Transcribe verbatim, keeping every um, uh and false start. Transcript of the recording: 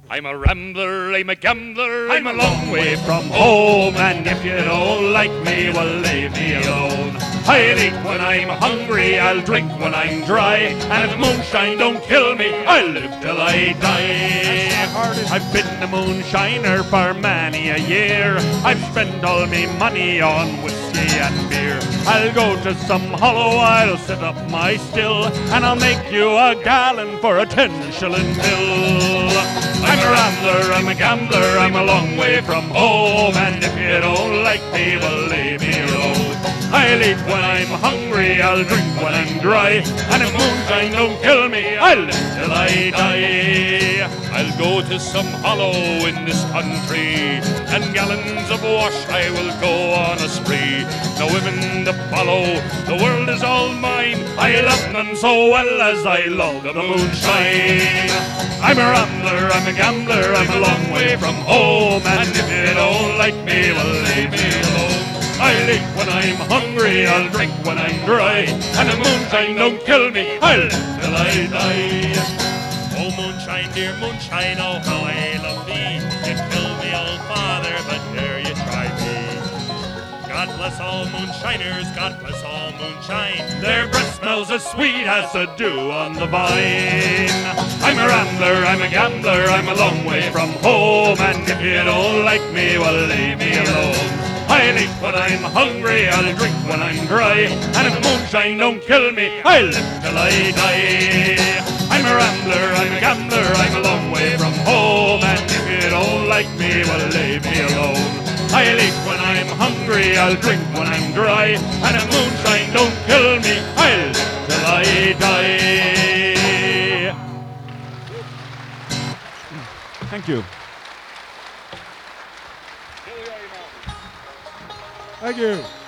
I'm a rambler, I'm a gambler, I'm a long way from home, and if you don't like me, well, leave me alone. I'll eat when I'm hungry, I'll drink when I'm dry, and if moonshine don't kill me, I'll live till I die. I've been a moonshiner for many a year. I've spent all me money on whiskey and beer. I'll go to some hollow, I'll set up my still, and I'll make you a gallon for a ten shilling bill. I'm a rambler, I'm a gambler, I'm a long way from home, and if you don't like me, well, leave me alone. I'll eat when I'm hungry, I'll drink when I'm dry, and if moonshine don't kill me, I'll live till I die. I'll go to some hollow in this country, and gallons of wash I will go on a spree. No women to follow, the world is all mine, I love none so well as I love the moonshine. I'm a rambler, I'm a gambler, I'm a long way from home, and if you don't like me, well, leave me alone. I'll eat when I'm hungry, I'll drink when I'm dry, and if moonshine don't kill me, I'll live till I die. Oh, moonshine, dear moonshine, oh, how I love thee. You killed me, old father, but dare you try me. God bless all moonshiners, God bless all moonshine. Their breath smells as sweet as the dew on the vine. I'm a rambler, I'm a gambler, I'm a long way from home, and if you don't like me, well, leave me alone. I'll eat when I'm hungry, I'll drink when I'm dry, and if moonshine don't kill me, I'll live till I die. I'm a rambler, I'm a gambler, I'm a long way from home, and if you don't like me, well, leave me alone. I'll eat when I'm hungry, I'll drink when I'm dry, and if moonshine don't kill me, I'll live till I die. Thank you. Thank you.